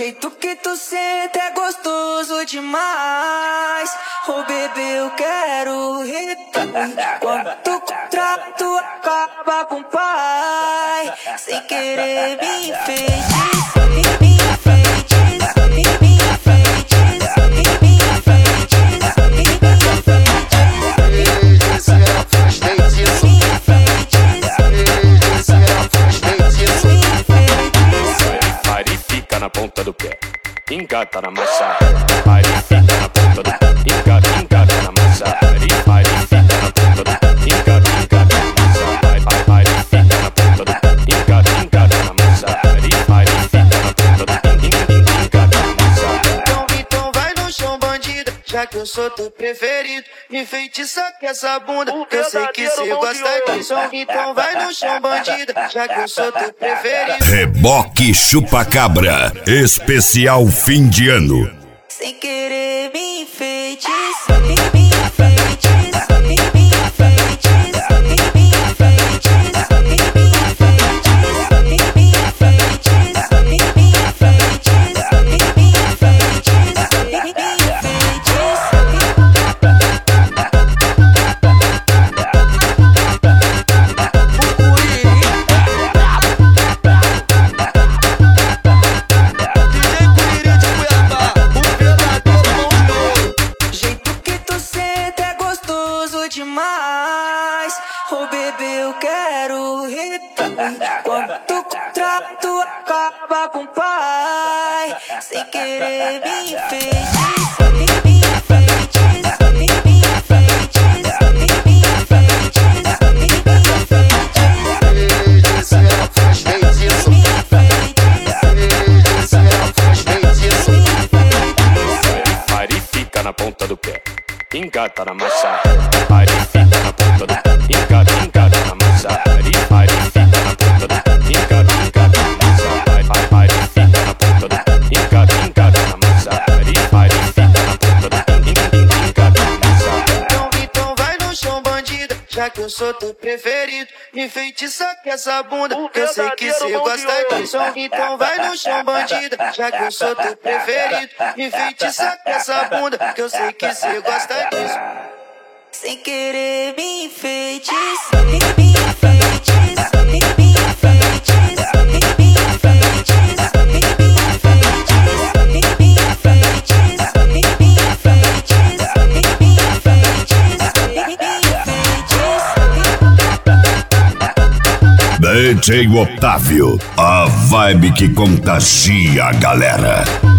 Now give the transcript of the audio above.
jeito que tu senta é gostoso demais. Oh bebê, eu quero retornar. Quando tu contrato acaba com o pai, sem querer me enfeitiça, me enfeitiça, me enfeitiça, me enfeitiça, me enfeitiça. Pare e fica na ponta do pé, engata na massa. Pare e fica na ponta do pé, engata na massa. Pare e fica na ponta do pé, engata na massa. Pare e fica na ponta do pé, engata na massa. Pare e fica na ponta do pé, engata na massa. Então vai no chão, bandida, já que eu sou teu preferido. Me feitiça com essa bunda, que eu sei que cê gosta disso. Então vai no chão, bandida, já que eu sou teu preferido. Reboque Chupacabra, especial fim de ano. Sem querer me enfeitiça, me enfeitiça, me enfeitiça, me enfeitiça, me enfeitiça, me enfeitiça, me enfeitiça, me enfeitiça, me enfeitiça. Demais, oh bebê, eu quero retornar. Quando tu contrato acaba com o pai, sem querer me enfeitiça, me enfeitiça, me enfeitiça, me enfeitiça, me enfeitiça. Pare e fica na ponta do pé, engata na massa. Pare e fica na ponta do pé, engata na massa. Pare e fica na ponta do pé, engata na massa. Pare e fica na ponta do pé, engata na massa. Pare e fica na ponta do pé, engata na massa. Então vai no chão, bandida, já que eu sou teu preferido. Me feitiça com essa bunda, que eu sei que cê gosta disso. Então vai no chão, bandida, já que eu sou teu preferido. Me feitiça com essa bunda, que eu sei que cê gosta disso. Sem querer me enfeitiça, me enfeitiça, me enfeitiça, me enfeitiça, me enfeitiça, me enfeitiça, me enfeitiça, me enfeitiça, me enfeitiça. DJ Otávio, a vibe que contagia a galera.